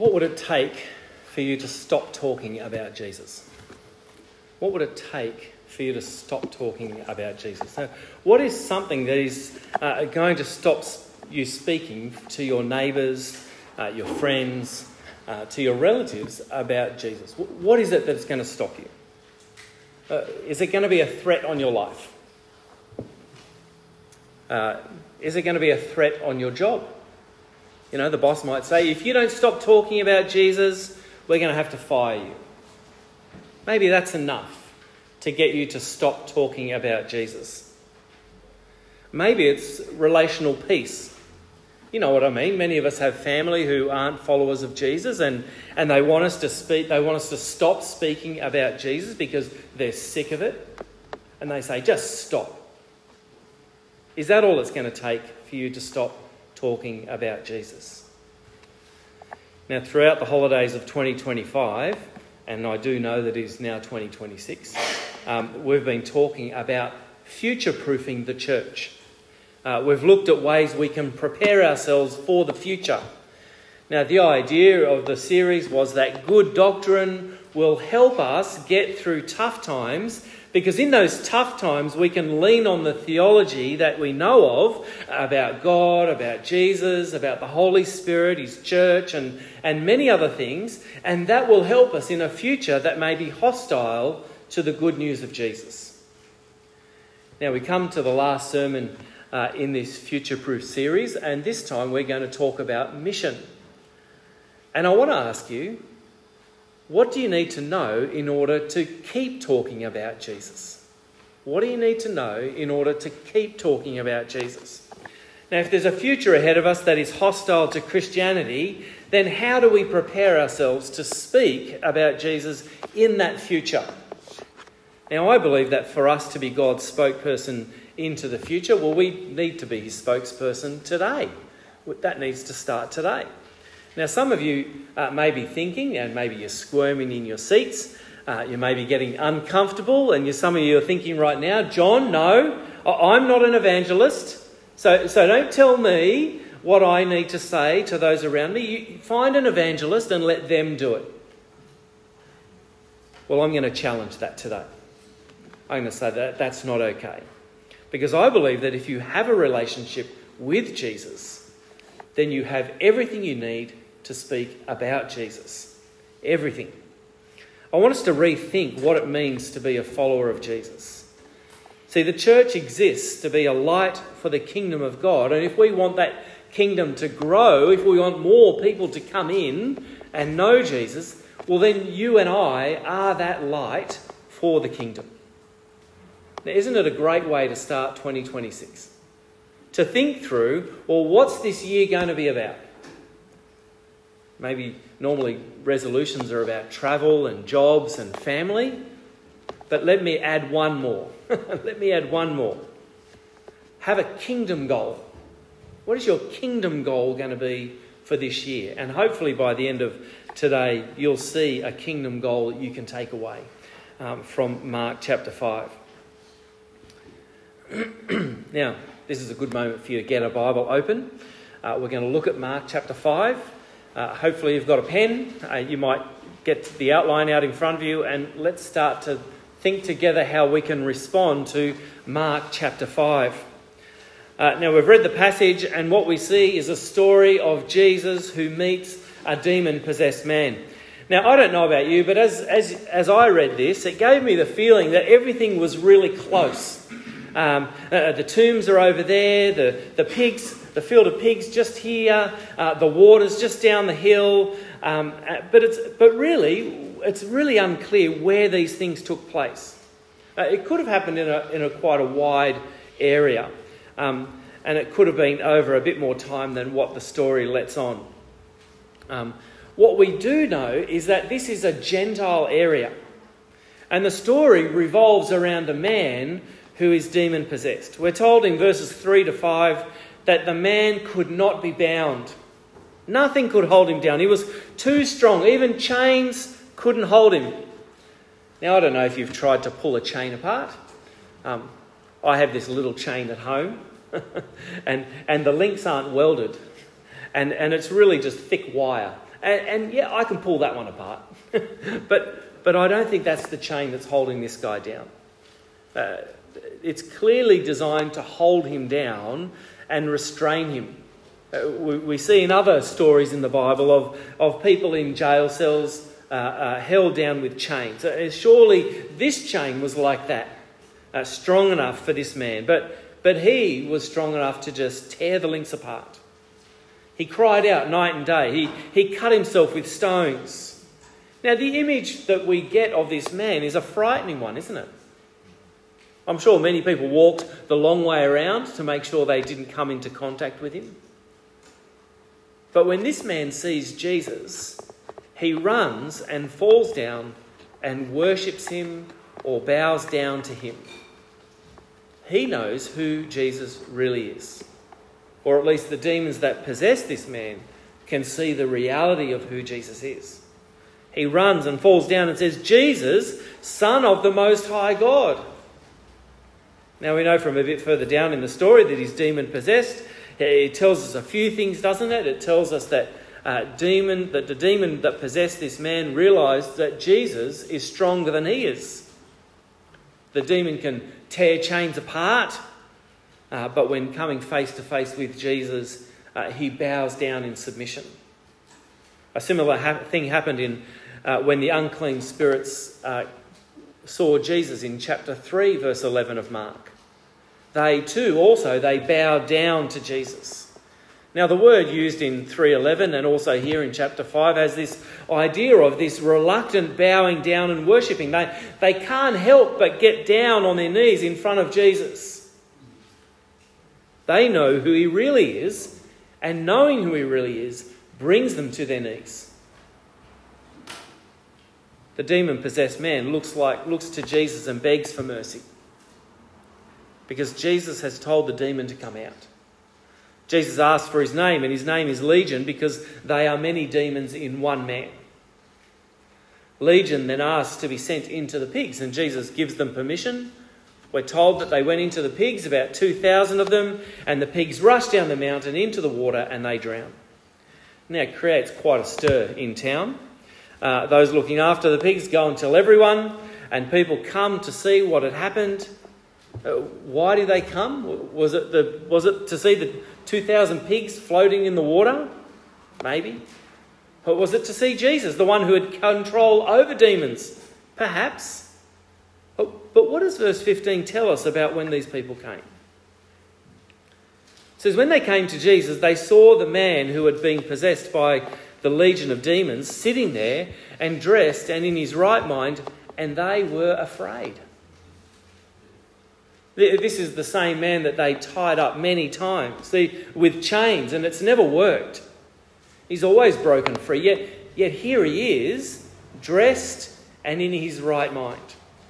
What would it take for you to stop talking about Jesus? What would it take for you to stop talking about Jesus? Now, what is something that is going to stop you speaking to your neighbours, your friends, to your relatives about Jesus? What is it that's going to stop you? Is it going to be a threat on your life? Is it going to be a threat on your job? You know, the boss might say, if you don't stop talking about Jesus, we're going to have to fire you. Maybe that's enough to get you to stop talking about Jesus. Maybe it's relational peace. You know what I mean? Many of us have family who aren't followers of Jesus and they want us to speak. They want us to stop speaking about Jesus because they're sick of it. And they say, just stop. Is that all it's going to take for you to stop talking about Jesus? Now, throughout the holidays of 2025, and I do know that it is now 2026, we've been talking about future-proofing the church. We've looked at ways we can prepare ourselves for the future. Now, the idea of the series was that good doctrine will help us get through tough times, because in those tough times we can lean on the theology that we know of about God, about Jesus, about the Holy Spirit, His church, and many other things, and that will help us in a future that may be hostile to the good news of Jesus. Now, we come to the last sermon in this Future-Proof series, and this time we're going to talk about mission. And I want to ask you, what do you need to know in order to keep talking about Jesus? What do you need to know in order to keep talking about Jesus? Now, if there's a future ahead of us that is hostile to Christianity, then how do we prepare ourselves to speak about Jesus in that future? Now, I believe that for us to be God's spokesperson into the future, well, we need to be His spokesperson today. That needs to start today. Now, some of you may be thinking, and maybe you're squirming in your seats, you may be getting uncomfortable, and some of you are thinking right now, John, no, I'm not an evangelist, so don't tell me what I need to say to those around me. You find an evangelist and let them do it. Well, I'm going to challenge that today. I'm going to say that that's not okay. Because I believe that if you have a relationship with Jesus, then you have everything you need to speak about Jesus. Everything. I want us to rethink what it means to be a follower of Jesus. See, the church exists to be a light for the kingdom of God. And if we want that kingdom to grow, if we want more people to come in and know Jesus, well, then you and I are that light for the kingdom. Now, isn't it a great way to start 2026? To think through, well, what's this year going to be about? Maybe normally resolutions are about travel and jobs and family. But let me add one more. Let me add one more. Have a kingdom goal. What is your kingdom goal going to be for this year? And hopefully by the end of today, you'll see a kingdom goal that you can take away from Mark chapter 5. Now, this is a good moment for you to get a Bible open. We're going to look at Mark chapter 5. Hopefully you've got a pen. You might get the outline out in front of you, and let's start to think together how we can respond to Mark chapter 5. Now, we've read the passage, and what we see is a story of Jesus who meets a demon-possessed man. Now, I don't know about you, but as I read this, it gave me the feeling that everything was really close. The tombs are over there, the field of pigs just here, the water's just down the hill, but really it's really unclear where these things took place. It could have happened in a quite a wide area, and it could have been over a bit more time than what the story lets on. What we do know is that this is a Gentile area, and the story revolves around a man who is demon-possessed. We're told in verses 3 to 5 that the man could not be bound. Nothing could hold him down. He was too strong. Even chains couldn't hold him. Now, I don't know if you've tried to pull a chain apart. I have this little chain at home, and the links aren't welded. And it's really just thick wire. And yeah, I can pull that one apart. but I don't think that's the chain that's holding this guy down. It's clearly designed to hold him down and restrain him. We see in other stories in the Bible of people in jail cells held down with chains. Surely this chain was like that, strong enough for this man. But he was strong enough to just tear the links apart. He cried out night and day. He cut himself with stones. Now, the image that we get of this man is a frightening one, isn't it? I'm sure many people walked the long way around to make sure they didn't come into contact with him. But when this man sees Jesus, he runs and falls down and worships him or bows down to him. He knows who Jesus really is. Or at least the demons that possess this man can see the reality of who Jesus is. He runs and falls down and says, "Jesus, Son of the Most High God." Now we know from a bit further down in the story that he's demon-possessed. It tells us a few things, doesn't it? It tells us that the demon that possessed this man realised that Jesus is stronger than he is. The demon can tear chains apart, but when coming face to face with Jesus, he bows down in submission. A similar thing happened when the unclean spirits saw Jesus in chapter 3, verse 11 of Mark. They too they bowed down to Jesus. Now the word used in 3:11 and also here in chapter 5 has this idea of this reluctant bowing down and worshipping. They can't help but get down on their knees in front of Jesus. They know who he really is, and knowing who he really is brings them to their knees. The demon-possessed man looks to Jesus and begs for mercy, because Jesus has told the demon to come out. Jesus asks for his name, and his name is Legion because they are many demons in one man. Legion then asks to be sent into the pigs, and Jesus gives them permission. We're told that they went into the pigs, about 2,000 of them, and the pigs rushed down the mountain into the water and they drowned. Now it creates quite a stir in town. Those looking after the pigs go and tell everyone, and people come to see what had happened. Why did they come? Was it to see the 2,000 pigs floating in the water? Maybe. Or was it to see Jesus, the one who had control over demons? Perhaps. But what does verse 15 tell us about when these people came? It says, when they came to Jesus, they saw the man who had been possessed by the legion of demons sitting there and dressed and in his right mind, and they were afraid. This is the same man that they tied up many times, with chains, and it's never worked. He's always broken free, yet here he is, dressed and in his right mind.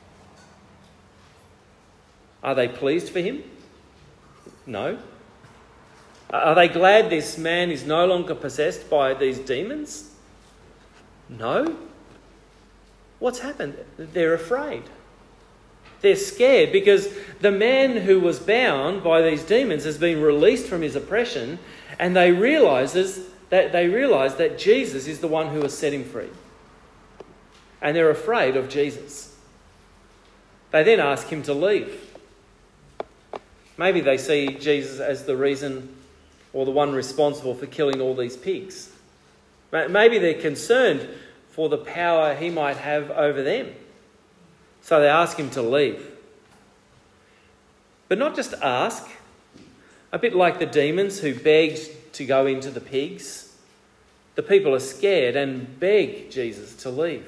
Are they pleased for him? No. Are they glad this man is no longer possessed by these demons? No. What's happened? They're afraid. They're scared because the man who was bound by these demons has been released from his oppression, and they realise that Jesus is the one who has set him free. And they're afraid of Jesus. They then ask him to leave. Maybe they see Jesus as the reason or the one responsible for killing all these pigs. Maybe they're concerned for the power he might have over them. So they ask him to leave. But not just ask. A bit like the demons who begged to go into the pigs. The people are scared and beg Jesus to leave.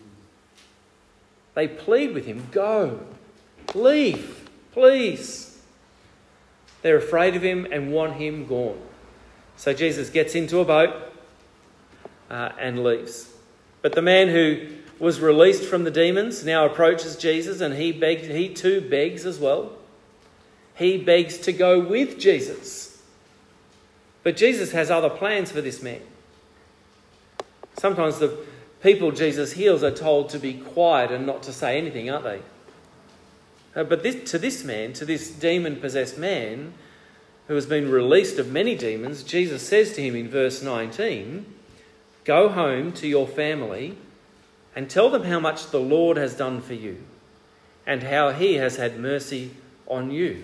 They plead with him, "Go, leave, please." They're afraid of him and want him gone. So Jesus gets into a boat and leaves. But the man who was released from the demons now approaches Jesus, and he too begs as well. He begs to go with Jesus. But Jesus has other plans for this man. Sometimes the people Jesus heals are told to be quiet and not to say anything, aren't they? But to this demon-possessed man who has been released of many demons, Jesus says to him in verse 19, Go home to your family and tell them how much the Lord has done for you and how he has had mercy on you.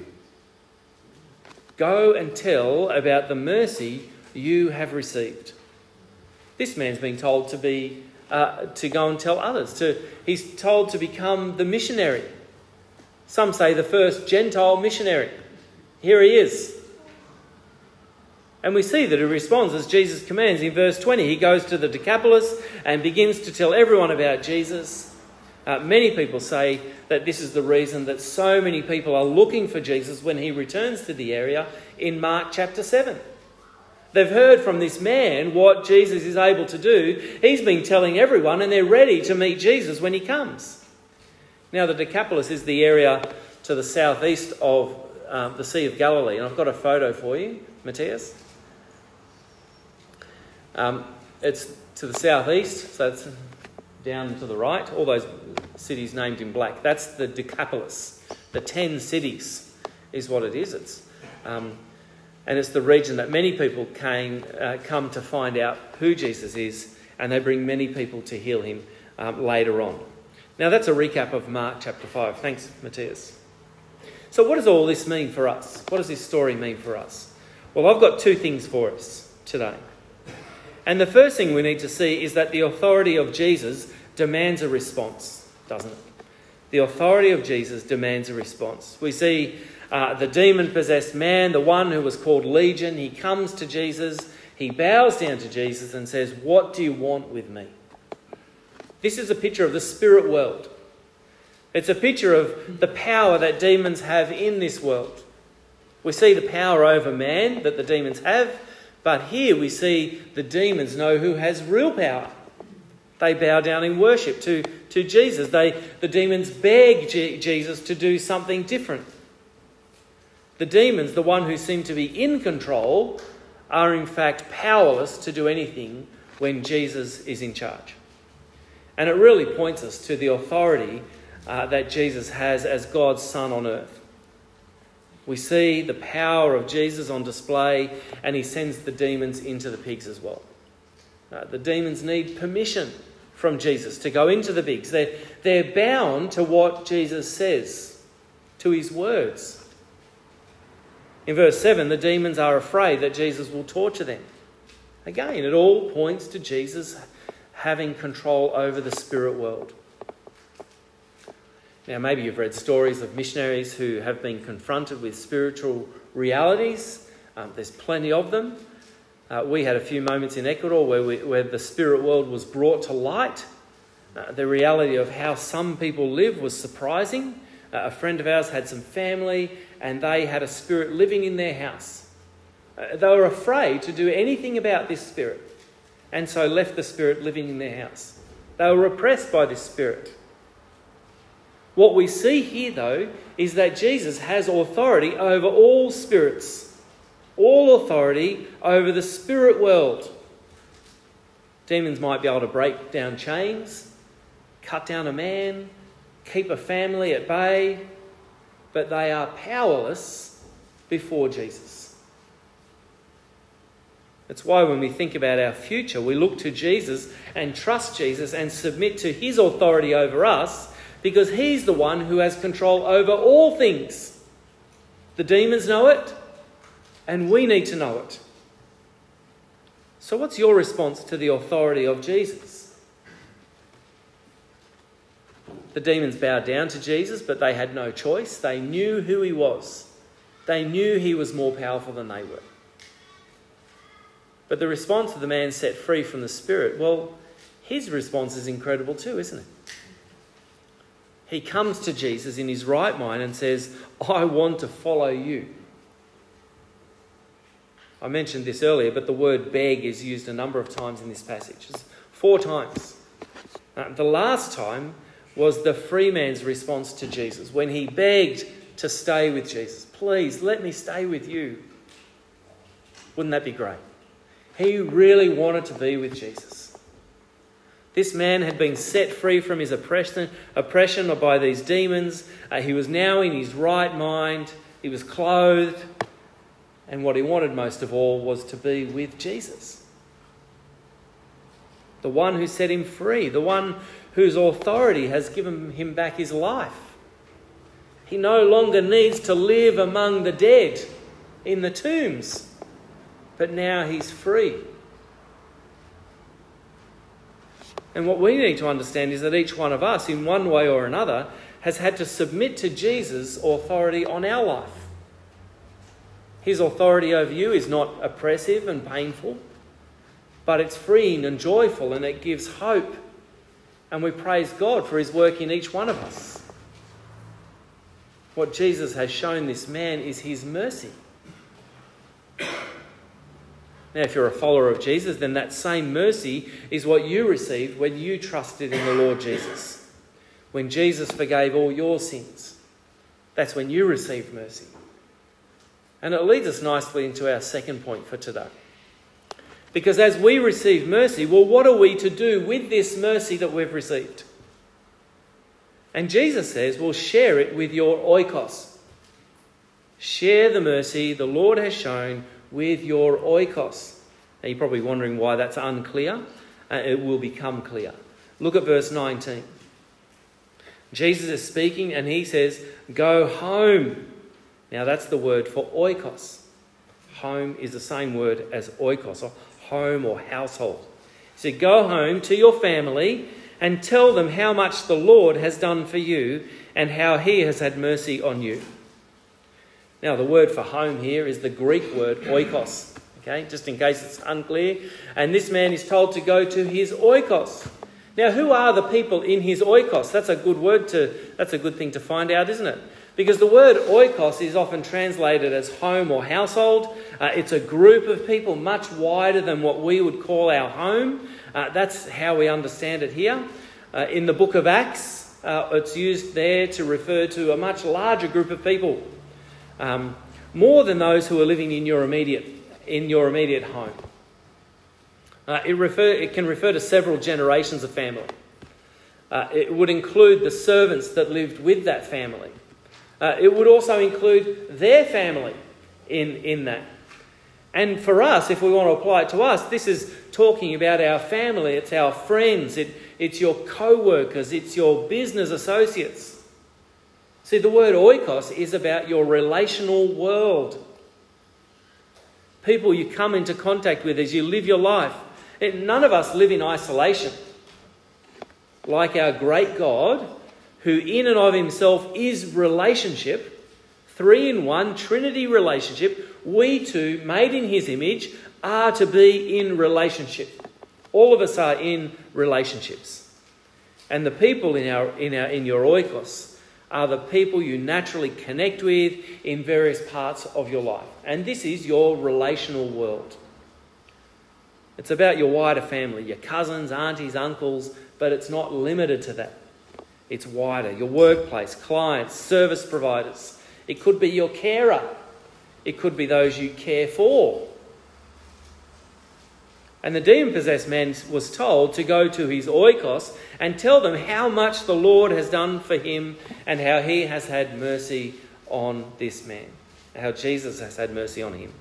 Go and tell about the mercy you have received." This man's being told to go and tell others. He's told to become the missionary. Some say the first Gentile missionary. Here he is. And we see that he responds as Jesus commands. In verse 20, he goes to the Decapolis and begins to tell everyone about Jesus. Many people say that this is the reason that so many people are looking for Jesus when he returns to the area in Mark chapter 7. They've heard from this man what Jesus is able to do. He's been telling everyone and they're ready to meet Jesus when he comes. Now, the Decapolis is the area to the southeast of the Sea of Galilee. And I've got a photo for you, Matthias. It's to the southeast, so it's down to the right. All those cities named in black. That's the Decapolis. The 10 cities is what it is. And it's the region that many people come to find out who Jesus is, and they bring many people to heal him later on. Now that's a recap of Mark chapter 5. Thanks, Matthias. So what does all this mean for us? What does this story mean for us? Well, I've got two things for us today. And the first thing we need to see is that the authority of Jesus demands a response, doesn't it? The authority of Jesus demands a response. We see the demon-possessed man, the one who was called Legion, he comes to Jesus, he bows down to Jesus and says, "What do you want with me?" This is a picture of the spirit world. It's a picture of the power that demons have in this world. We see the power over man that the demons have, but here we see the demons know who has real power. They bow down in worship to Jesus. The demons beg Jesus to do something different. The demons, the one who seem to be in control, are in fact powerless to do anything when Jesus is in charge. And it really points us to the authority that Jesus has as God's Son on earth. We see the power of Jesus on display, and he sends the demons into the pigs as well. The demons need permission from Jesus to go into the pigs. They're bound to what Jesus says, to his words. In verse 7, the demons are afraid that Jesus will torture them. Again, it all points to Jesus having control over the spirit world. Now, maybe you've read stories of missionaries who have been confronted with spiritual realities. There's plenty of them. We had a few moments in Ecuador where the spirit world was brought to light. The reality of how some people live was surprising. A friend of ours had some family and they had a spirit living in their house. They were afraid to do anything about this spirit and so left the spirit living in their house. They were oppressed by this spirit. What we see here, though, is that Jesus has authority over all spirits, all authority over the spirit world. Demons might be able to break down chains, cut down a man, keep a family at bay, but they are powerless before Jesus. That's why when we think about our future, we look to Jesus and trust Jesus and submit to his authority over us, because he's the one who has control over all things. The demons know it, and we need to know it. So what's your response to the authority of Jesus? The demons bowed down to Jesus, but they had no choice. They knew who he was. They knew he was more powerful than they were. But the response of the man set free from the spirit, well, his response is incredible too, isn't it? He comes to Jesus in his right mind and says, "I want to follow you." I mentioned this earlier, but the word beg is used a number of times in this passage. It's 4 times. The last time was the free man's response to Jesus when he begged to stay with Jesus. "Please, let me stay with you." Wouldn't that be great? He really wanted to be with Jesus. This man had been set free from his oppression by these demons. He was now in his right mind. He was clothed. And what he wanted most of all was to be with Jesus. the one who set him free, the one whose authority has given him back his life. He no longer needs to live among the dead in the tombs, but now he's free. And what we need to understand is that each one of us, in one way or another, has had to submit to Jesus' authority on our life. His authority over you is not oppressive and painful, but it's freeing and joyful, and it gives hope. And we praise God for his work in each one of us. What Jesus has shown this man is his mercy. Now, if you're a follower of Jesus, then that same mercy is what you received when you trusted in the Lord Jesus. When Jesus forgave all your sins, that's when you received mercy. And it leads us nicely into our second point for today. Because as we receive mercy, well, what are we to do with this mercy that we've received? And Jesus says, well, share it with your oikos. Share the mercy the Lord has shown with your oikos. Now, you're probably wondering why that's unclear. It will become clear. Look at verse 19. Jesus is speaking and he says, go home. Now, that's the word for oikos. Home is the same word as oikos, or home or household. He said, go home to your family and tell them how much the Lord has done for you and how he has had mercy on you. Now, the word for home here is the Greek word oikos, okay, just in case it's unclear. And this man is told to go to his oikos. Now, who are the people in his oikos? That's a good thing to find out, isn't it? Because the word oikos is often translated as home or household. It's a group of people much wider than what we would call our home. That's how we understand it here. In the book of Acts, it's used there to refer to a much larger group of people. More than those who are living in your immediate home. It can refer to several generations of family. It would include the servants that lived with that family. It would also include their family in that. And for us, if we want to apply it to us, this is talking about our family. It's our friends. It's your co-workers. It's your business associates. See, the word oikos is about your relational world. People you come into contact with as you live your life. None of us live in isolation. Like our great God, who in and of himself is relationship, 3-in-1 Trinity relationship, we too, made in his image, are to be in relationship. All of us are in relationships. And the people in your oikos are the people you naturally connect with in various parts of your life. And this is your relational world. It's about your wider family, your cousins, aunties, uncles, but it's not limited to that. It's wider. Your workplace, clients, service providers. It could be your carer. It could be those you care for. And the demon-possessed man was told to go to his oikos and tell them how much the Lord has done for him and how he has had mercy on this man. How Jesus has had mercy on him.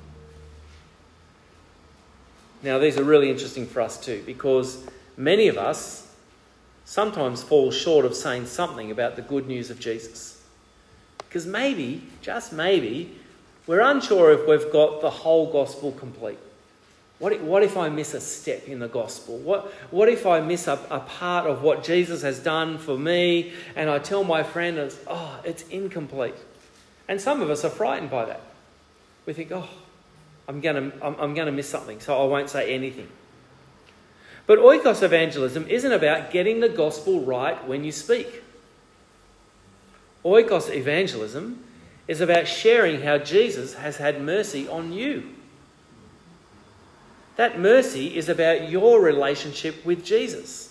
Now, these are really interesting for us too, because many of us sometimes fall short of saying something about the good news of Jesus. Because maybe, just maybe, we're unsure if we've got the whole gospel complete. What if I miss a step in the gospel? What if I miss a part of what Jesus has done for me and I tell my friend, it's incomplete. And some of us are frightened by that. We think, I'm going to miss something, so I won't say anything. But oikos evangelism isn't about getting the gospel right when you speak. Oikos evangelism is about sharing how Jesus has had mercy on you. That mercy is about your relationship with Jesus.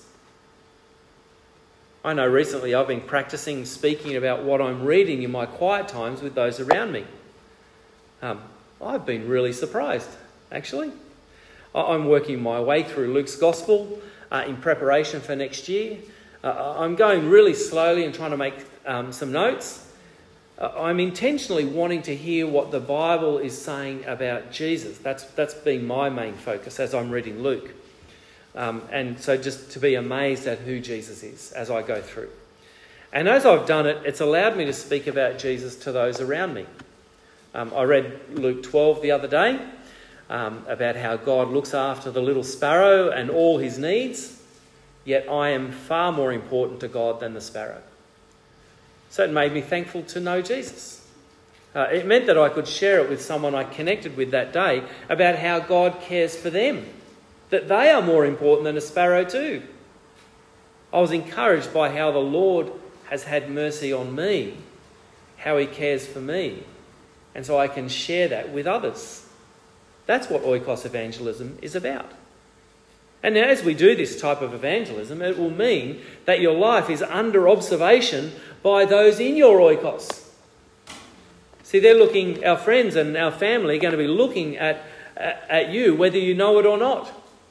I know recently I've been practicing speaking about what I'm reading in my quiet times with those around me. I've been really surprised, actually. I'm working my way through Luke's Gospel in preparation for next year. I'm going really slowly and trying to make some notes. I'm intentionally wanting to hear what the Bible is saying about Jesus. That's been my main focus as I'm reading Luke. And so just to be amazed at who Jesus is as I go through. And as I've done it, it's allowed me to speak about Jesus to those around me. I read Luke 12 the other day about how God looks after the little sparrow and all his needs, yet I am far more important to God than the sparrow. So it made me thankful to know Jesus. It meant that I could share it with someone I connected with that day about how God cares for them, that they are more important than a sparrow too. I was encouraged by how the Lord has had mercy on me, how he cares for me, and so I can share that with others. That's what oikos evangelism is about. And now as we do this type of evangelism, it will mean that your life is under observation by those in your oikos. See, they're looking, our friends and our family are going to be looking at you whether you know it or not.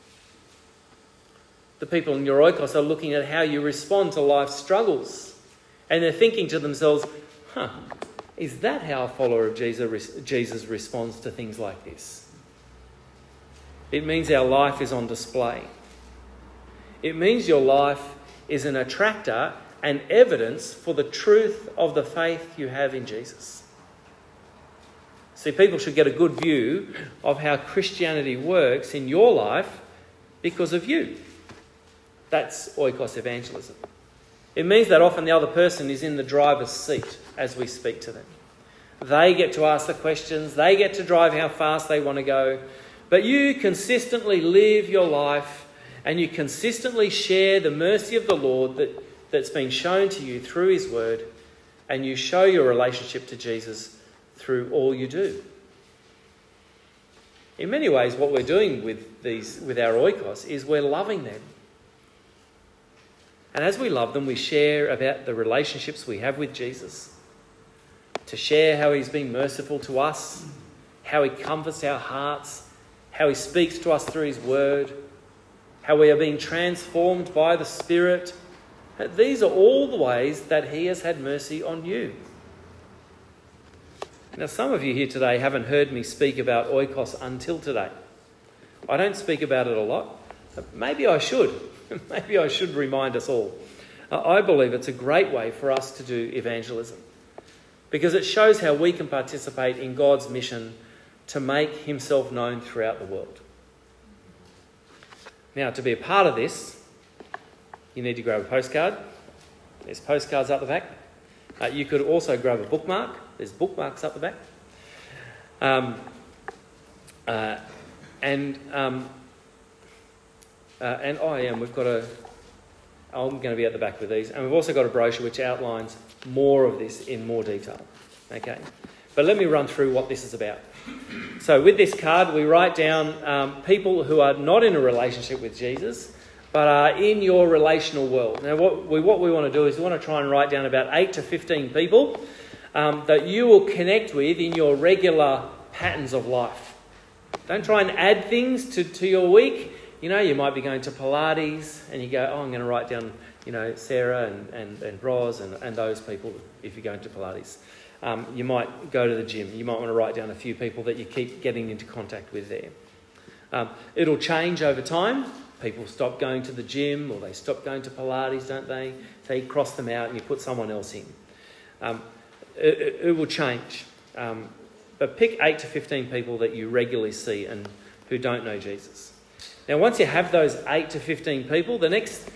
The people in your oikos are looking at how you respond to life's struggles. And they're thinking to themselves, is that how a follower of Jesus responds to things like this? It means our life is on display. It means your life is an attractor and evidence for the truth of the faith you have in Jesus. See, people should get a good view of how Christianity works in your life because of you. That's oikos evangelism. It means that often the other person is in the driver's seat as we speak to them. They get to ask the questions, they get to drive how fast they want to go, but you consistently live your life and you consistently share the mercy of the Lord that's been shown to you through his word, and you show your relationship to Jesus through all you do. In many ways, what we're doing with our oikos is we're loving them. And as we love them, we share about the relationships we have with Jesus, to share how he's been merciful to us, how he comforts our hearts, how he speaks to us through his word, how we are being transformed by the Spirit. These are all the ways that he has had mercy on you. Now, some of you here today haven't heard me speak about oikos until today. I don't speak about it a lot. Maybe I should. Maybe I should remind us all. I believe it's a great way for us to do evangelism because it shows how we can participate in God's mission to make himself known throughout the world. Now, to be a part of this, you need to grab a postcard. There's postcards up the back. You could also grab a bookmark. There's bookmarks up the back. I'm going to be at the back with these. And we've also got a brochure which outlines more of this in more detail. Okay. But let me run through what this is about. So with this card, we write down people who are not in a relationship with Jesus, but are in your relational world. Now, what we want to do is we want to try and write down about 8 to 15 people that you will connect with in your regular patterns of life. Don't try and add things to your week. You know, you might be going to Pilates and you go, I'm going to write down, Sarah and Roz and those people if you're going to Pilates. You might go to the gym. You might want to write down a few people that you keep getting into contact with there. It'll change over time. People stop going to the gym or they stop going to Pilates, don't they? So you cross them out and you put someone else in. It will change. But pick 8 to 15 people that you regularly see and who don't know Jesus. Now, once you have those 8 to 15 people, the next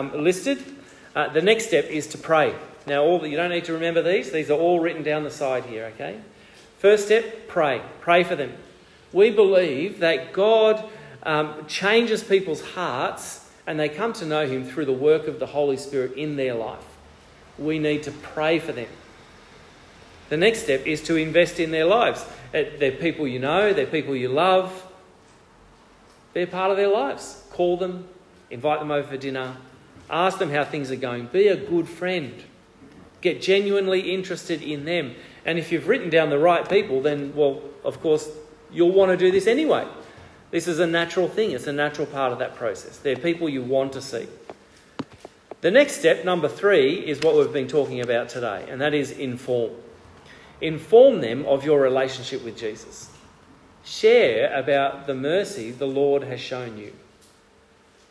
the next step is to pray. Now, you don't need to remember these. These are all written down the side here, okay? First step, pray. Pray for them. We believe that God changes people's hearts and they come to know him through the work of the Holy Spirit in their life. We need to pray for them. The next step is to invest in their lives. They're people you know, they're people you love. They're part of their lives. Call them, invite them over for dinner, ask them how things are going. Be a good friend. Get genuinely interested in them. And if you've written down the right people, then, well, of course, you'll want to do this anyway. This is a natural thing. It's a natural part of that process. They're people you want to see. The next step, number 3, is what we've been talking about today, and that is inform. Inform them of your relationship with Jesus. Share about the mercy the Lord has shown you.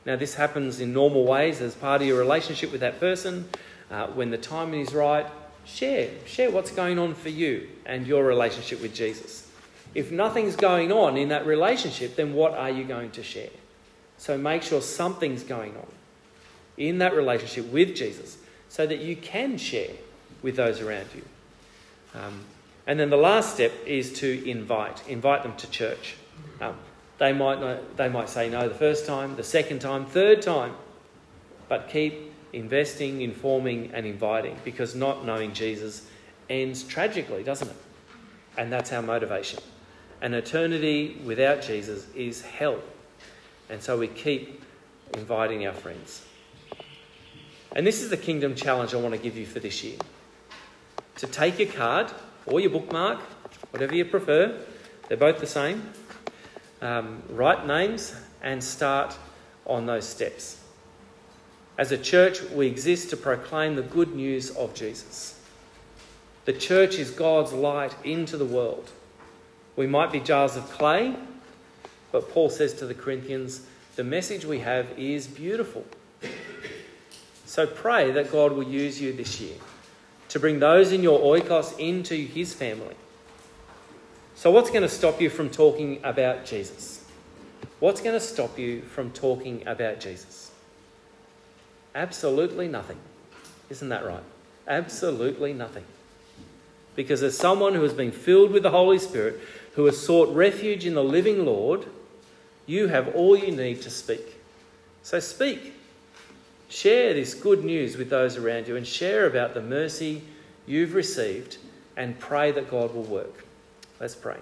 Now, this happens in normal ways as part of your relationship with that person. When the timing is right, share what's going on for you and your relationship with Jesus. If nothing's going on in that relationship, then what are you going to share? So make sure something's going on in that relationship with Jesus so that you can share with those around you. And then the last step is to invite them to church. They might say no the first time, the second time, third time, but keep investing, informing and inviting, because not knowing Jesus ends tragically, doesn't it? And that's our motivation. An eternity without Jesus is hell. And so we keep inviting our friends. And this is the kingdom challenge I want to give you for this year. To take your card or your bookmark, whatever you prefer, they're both the same, write names and start on those steps. As a church, we exist to proclaim the good news of Jesus. The church is God's light into the world. We might be jars of clay, but Paul says to the Corinthians, the message we have is beautiful. So pray that God will use you this year to bring those in your oikos into his family. So what's going to stop you from talking about Jesus? What's going to stop you from talking about Jesus? Absolutely nothing. Isn't that right? Absolutely nothing. Because as someone who has been filled with the Holy Spirit, who has sought refuge in the living Lord, you have all you need to speak. So speak. Share this good news with those around you and share about the mercy you've received and pray that God will work. Let's pray.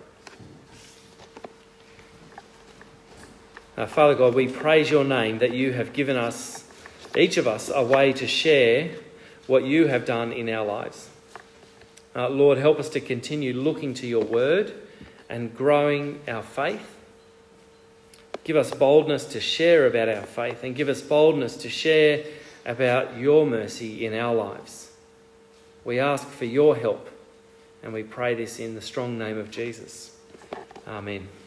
Father God, we praise your name that you have given us, each of us, a way to share what you have done in our lives. Lord, help us to continue looking to your word and growing our faith. Give us boldness to share about our faith and give us boldness to share about your mercy in our lives. We ask for your help and we pray this in the strong name of Jesus. Amen.